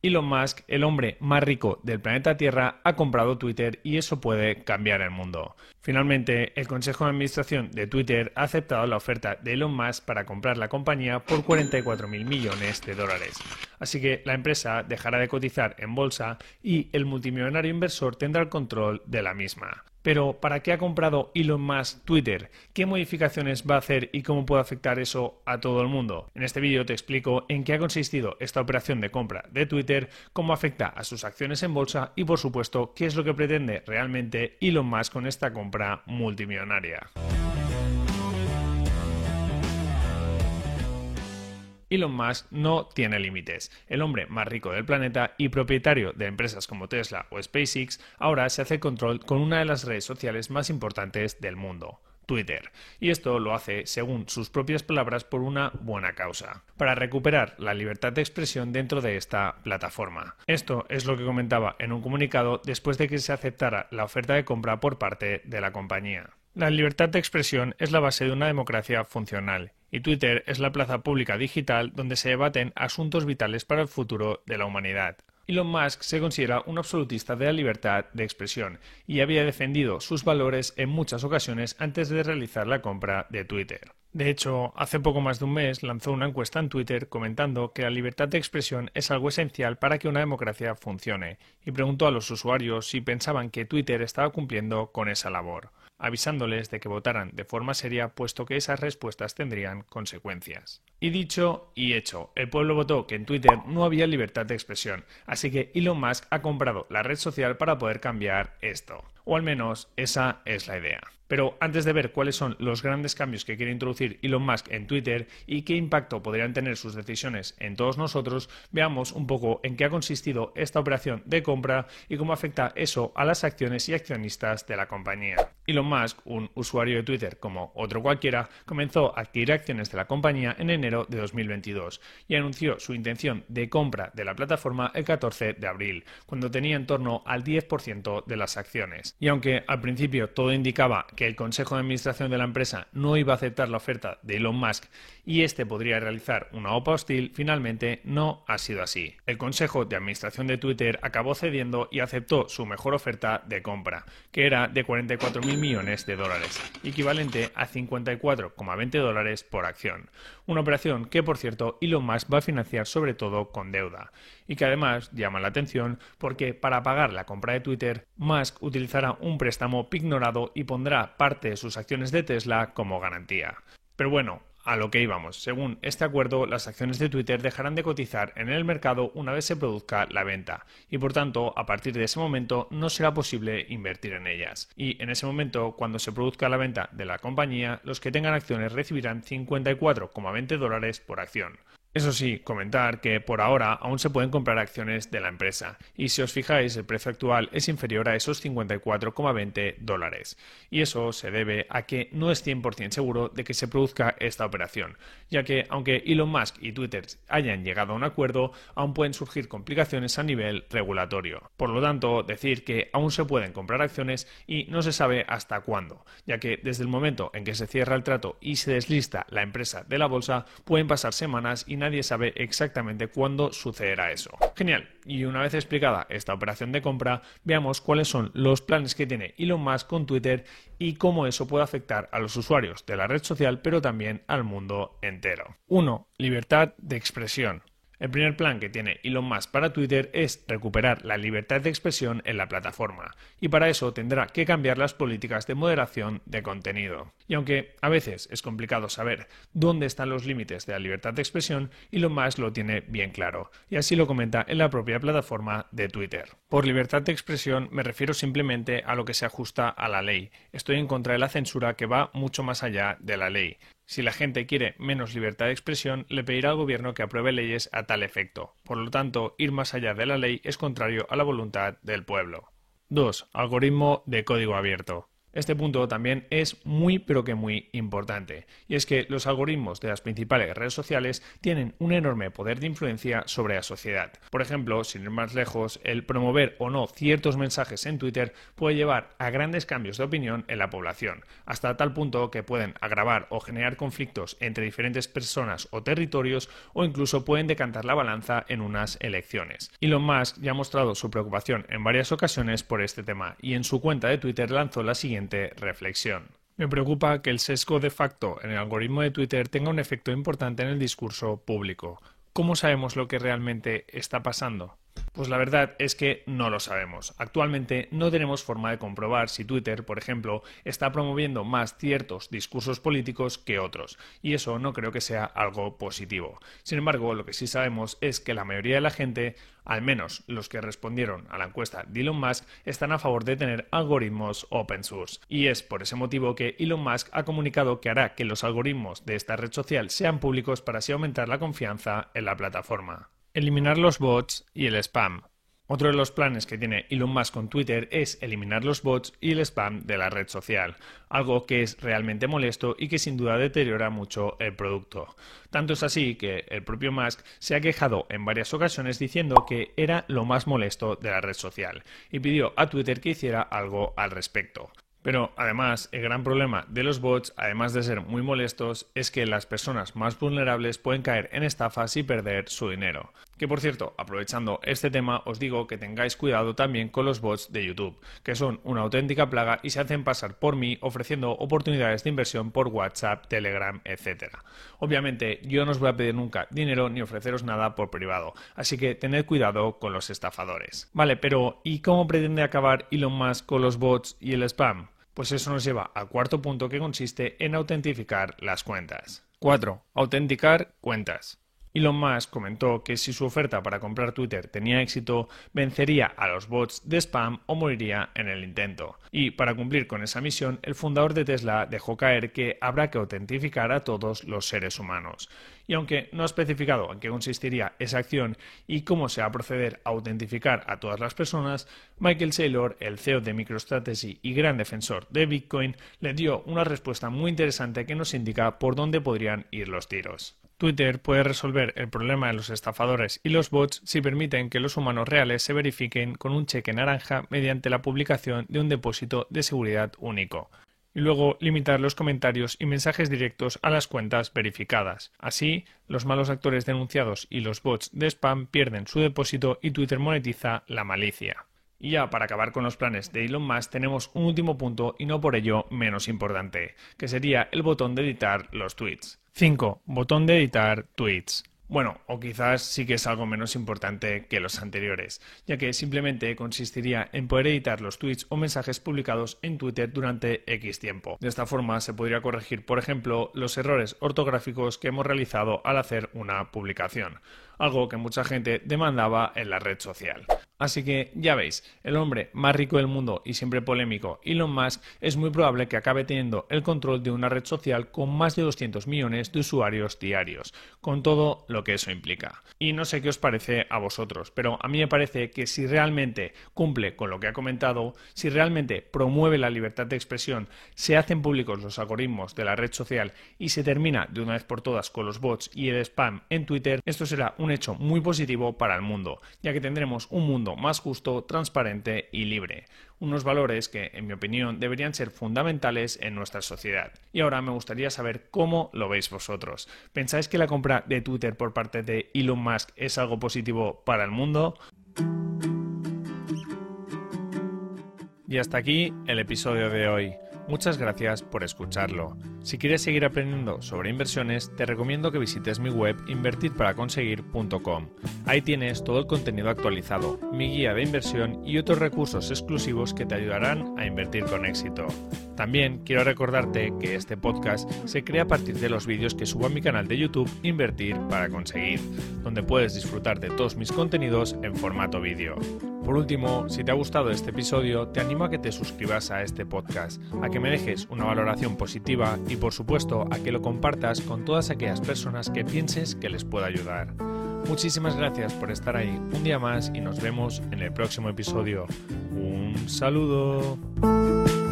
Elon Musk, el hombre más rico del planeta Tierra, ha comprado Twitter y eso puede cambiar el mundo. Finalmente, el Consejo de Administración de Twitter ha aceptado la oferta de Elon Musk para comprar la compañía por 44.000 millones de dólares. Así que la empresa dejará de cotizar en bolsa y el multimillonario inversor tendrá el control de la misma. Pero, ¿para qué ha comprado Elon Musk Twitter? ¿Qué modificaciones va a hacer y cómo puede afectar eso a todo el mundo? En este vídeo te explico en qué ha consistido esta operación de compra de Twitter, cómo afecta a sus acciones en bolsa y, por supuesto, qué es lo que pretende realmente Elon Musk con esta compra multimillonaria. Elon Musk no tiene límites. El hombre más rico del planeta y propietario de empresas como Tesla o SpaceX ahora se hace control con una de las redes sociales más importantes del mundo, Twitter. Y esto lo hace, según sus propias palabras, por una buena causa, para recuperar la libertad de expresión dentro de esta plataforma. Esto es lo que comentaba en un comunicado después de que se aceptara la oferta de compra por parte de la compañía. La libertad de expresión es la base de una democracia funcional, y Twitter es la plaza pública digital donde se debaten asuntos vitales para el futuro de la humanidad. Elon Musk se considera un absolutista de la libertad de expresión y había defendido sus valores en muchas ocasiones antes de realizar la compra de Twitter. De hecho, hace poco más de un mes lanzó una encuesta en Twitter comentando que la libertad de expresión es algo esencial para que una democracia funcione y preguntó a los usuarios si pensaban que Twitter estaba cumpliendo con esa labor, avisándoles de que votaran de forma seria puesto que esas respuestas tendrían consecuencias. Y dicho y hecho, el pueblo votó que en Twitter no había libertad de expresión, así que Elon Musk ha comprado la red social para poder cambiar esto. O al menos esa es la idea. Pero antes de ver cuáles son los grandes cambios que quiere introducir Elon Musk en Twitter y qué impacto podrían tener sus decisiones en todos nosotros, veamos un poco en qué ha consistido esta operación de compra y cómo afecta eso a las acciones y accionistas de la compañía. Elon Musk, un usuario de Twitter como otro cualquiera, comenzó a adquirir acciones de la compañía en enero de 2022 y anunció su intención de compra de la plataforma el 14 de abril, cuando tenía en torno al 10% de las acciones. Y aunque al principio todo indicaba que el Consejo de Administración de la empresa no iba a aceptar la oferta de Elon Musk y este podría realizar una OPA hostil, finalmente no ha sido así. El Consejo de Administración de Twitter acabó cediendo y aceptó su mejor oferta de compra, que era de 44.000 millones de dólares, equivalente a 54,20 dólares por acción. Una operación que, por cierto, Elon Musk va a financiar sobre todo con deuda, y que además llama la atención porque para pagar la compra de Twitter, Musk utilizará un préstamo pignorado y pondrá parte de sus acciones de Tesla como garantía. Pero bueno, a lo que íbamos. Según este acuerdo, las acciones de Twitter dejarán de cotizar en el mercado una vez se produzca la venta y por tanto, a partir de ese momento no será posible invertir en ellas. Y en ese momento, cuando se produzca la venta de la compañía, los que tengan acciones recibirán 54,20 dólares por acción. Eso sí, comentar que por ahora aún se pueden comprar acciones de la empresa y si os fijáis el precio actual es inferior a esos 54,20 dólares y eso se debe a que no es 100% seguro de que se produzca esta operación, ya que aunque Elon Musk y Twitter hayan llegado a un acuerdo, aún pueden surgir complicaciones a nivel regulatorio. Por lo tanto, decir que aún se pueden comprar acciones y no se sabe hasta cuándo, ya que desde el momento en que se cierra el trato y se deslista la empresa de la bolsa pueden pasar semanas y nadie sabe exactamente cuándo sucederá eso. Genial, y una vez explicada esta operación de compra, veamos cuáles son los planes que tiene Elon Musk con Twitter y cómo eso puede afectar a los usuarios de la red social, pero también al mundo entero. 1. Libertad de expresión. El primer plan que tiene Elon Musk para Twitter es recuperar la libertad de expresión en la plataforma, y para eso tendrá que cambiar las políticas de moderación de contenido. Y aunque a veces es complicado saber dónde están los límites de la libertad de expresión, Elon Musk lo tiene bien claro, y así lo comenta en la propia plataforma de Twitter. Por libertad de expresión me refiero simplemente a lo que se ajusta a la ley. Estoy en contra de la censura que va mucho más allá de la ley. Si la gente quiere menos libertad de expresión, le pedirá al gobierno que apruebe leyes a tal efecto. Por lo tanto, ir más allá de la ley es contrario a la voluntad del pueblo. 2. Algoritmo de código abierto. Este punto también es muy pero que muy importante, y es que los algoritmos de las principales redes sociales tienen un enorme poder de influencia sobre la sociedad. Por ejemplo, sin ir más lejos, el promover o no ciertos mensajes en Twitter puede llevar a grandes cambios de opinión en la población, hasta tal punto que pueden agravar o generar conflictos entre diferentes personas o territorios, o incluso pueden decantar la balanza en unas elecciones. Elon Musk ya ha mostrado su preocupación en varias ocasiones por este tema, y en su cuenta de Twitter lanzó la siguiente reflexión. Me preocupa que el sesgo de facto en el algoritmo de Twitter tenga un efecto importante en el discurso público. ¿Cómo sabemos lo que realmente está pasando? Pues la verdad es que no lo sabemos. Actualmente no tenemos forma de comprobar si Twitter, por ejemplo, está promoviendo más ciertos discursos políticos que otros, y eso no creo que sea algo positivo. Sin embargo, lo que sí sabemos es que la mayoría de la gente, al menos los que respondieron a la encuesta de Elon Musk, están a favor de tener algoritmos open source. Y es por ese motivo que Elon Musk ha comunicado que hará que los algoritmos de esta red social sean públicos para así aumentar la confianza en la plataforma. Eliminar los bots y el spam. Otro de los planes que tiene Elon Musk con Twitter es eliminar los bots y el spam de la red social, algo que es realmente molesto y que sin duda deteriora mucho el producto. Tanto es así que el propio Musk se ha quejado en varias ocasiones diciendo que era lo más molesto de la red social y pidió a Twitter que hiciera algo al respecto. Pero además, el gran problema de los bots, además de ser muy molestos, es que las personas más vulnerables pueden caer en estafas y perder su dinero. Que por cierto, aprovechando este tema, os digo que tengáis cuidado también con los bots de YouTube, que son una auténtica plaga y se hacen pasar por mí ofreciendo oportunidades de inversión por WhatsApp, Telegram, etc. Obviamente, yo no os voy a pedir nunca dinero ni ofreceros nada por privado, así que tened cuidado con los estafadores. Vale, pero ¿y cómo pretende acabar Elon Musk con los bots y el spam? Pues eso nos lleva al cuarto punto, que consiste en autentificar las cuentas. 4. Autenticar cuentas. Elon Musk comentó que si su oferta para comprar Twitter tenía éxito, vencería a los bots de spam o moriría en el intento. Y para cumplir con esa misión, el fundador de Tesla dejó caer que habrá que autentificar a todos los seres humanos. Y aunque no ha especificado en qué consistiría esa acción y cómo se va a proceder a autentificar a todas las personas, Michael Saylor, el CEO de MicroStrategy y gran defensor de Bitcoin, le dio una respuesta muy interesante que nos indica por dónde podrían ir los tiros. Twitter puede resolver el problema de los estafadores y los bots si permiten que los humanos reales se verifiquen con un cheque naranja mediante la publicación de un depósito de seguridad único. Y luego limitar los comentarios y mensajes directos a las cuentas verificadas. Así, los malos actores denunciados y los bots de spam pierden su depósito y Twitter monetiza la malicia. Y ya para acabar con los planes de Elon Musk tenemos un último punto y no por ello menos importante, que sería el botón de editar los tweets. 5. Botón de editar tweets. Bueno, o quizás sí que es algo menos importante que los anteriores, ya que simplemente consistiría en poder editar los tweets o mensajes publicados en Twitter durante X tiempo. De esta forma se podría corregir, por ejemplo, los errores ortográficos que hemos realizado al hacer una publicación, algo que mucha gente demandaba en la red social. Así que ya veis, el hombre más rico del mundo y siempre polémico, Elon Musk, es muy probable que acabe teniendo el control de una red social con más de 200 millones de usuarios diarios, con todo lo que eso implica. Y no sé qué os parece a vosotros, pero a mí me parece que si realmente cumple con lo que ha comentado, si realmente promueve la libertad de expresión, se hacen públicos los algoritmos de la red social y se termina de una vez por todas con los bots y el spam en Twitter, esto será un hecho muy positivo para el mundo, ya que tendremos un mundo más justo, transparente y libre. Unos valores que, en mi opinión, deberían ser fundamentales en nuestra sociedad. Y ahora me gustaría saber cómo lo veis vosotros. ¿Pensáis que la compra de Twitter por parte de Elon Musk es algo positivo para el mundo? Y hasta aquí el episodio de hoy. Muchas gracias por escucharlo. Si quieres seguir aprendiendo sobre inversiones, te recomiendo que visites mi web invertirparaconseguir.com. Ahí tienes todo el contenido actualizado, mi guía de inversión y otros recursos exclusivos que te ayudarán a invertir con éxito. También quiero recordarte que este podcast se crea a partir de los vídeos que subo a mi canal de YouTube Invertir para Conseguir, donde puedes disfrutar de todos mis contenidos en formato vídeo. Por último, si te ha gustado este episodio, te animo a que te suscribas a este podcast, a que me dejes una valoración positiva y por supuesto a que lo compartas con todas aquellas personas que pienses que les pueda ayudar. Muchísimas gracias por estar ahí un día más y nos vemos en el próximo episodio. Un saludo.